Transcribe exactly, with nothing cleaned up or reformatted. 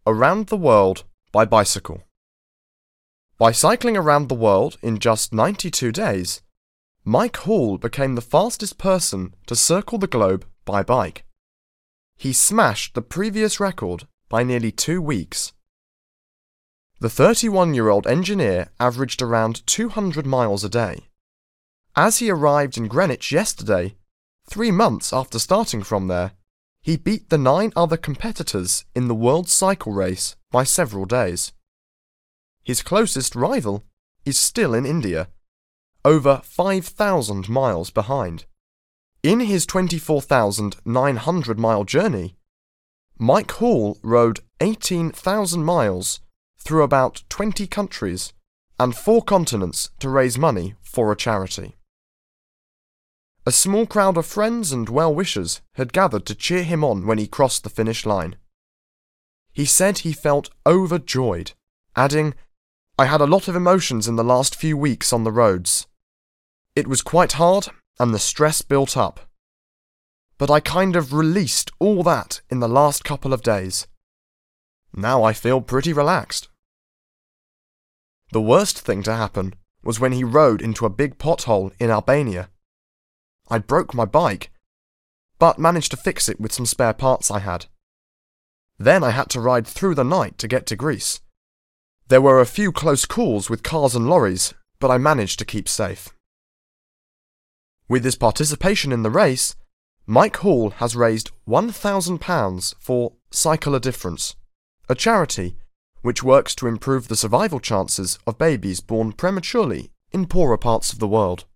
Around the World by Bicycle. By cycling around the world in just ninety-two days, Mike Hall became the fastest person to circle the globe by bike. He smashed the previous record by nearly two weeks. The thirty-one-year-old engineer averaged around two hundred miles a day. As he arrived in Greenwich yesterday, three months after starting from there, he beat the nine other competitors in the World Cycle Race by several days. His closest rival is still in India, over five thousand miles behind. In his twenty-four thousand nine hundred mile journey, Mike Hall rode eighteen thousand miles through about twenty countries and four continents to raise money for a charity. A small crowd of friends and well-wishers had gathered to cheer him on when he crossed the finish line. He said he felt overjoyed, adding, "I had a lot of emotions in the last few weeks on the roads. It was quite hard and the stress built up. But I kind of released all that in the last couple of days. Now I feel pretty relaxed." The worst thing to happen was when he rode into a big pothole in Albania. I broke my bike, but managed to fix it with some spare parts I had. Then I had to ride through the night to get to Greece. There were a few close calls with cars and lorries, but I managed to keep safe. With his participation in the race, Mike Hall has raised one thousand pounds for Cycle a Difference, a charity which works to improve the survival chances of babies born prematurely in poorer parts of the world.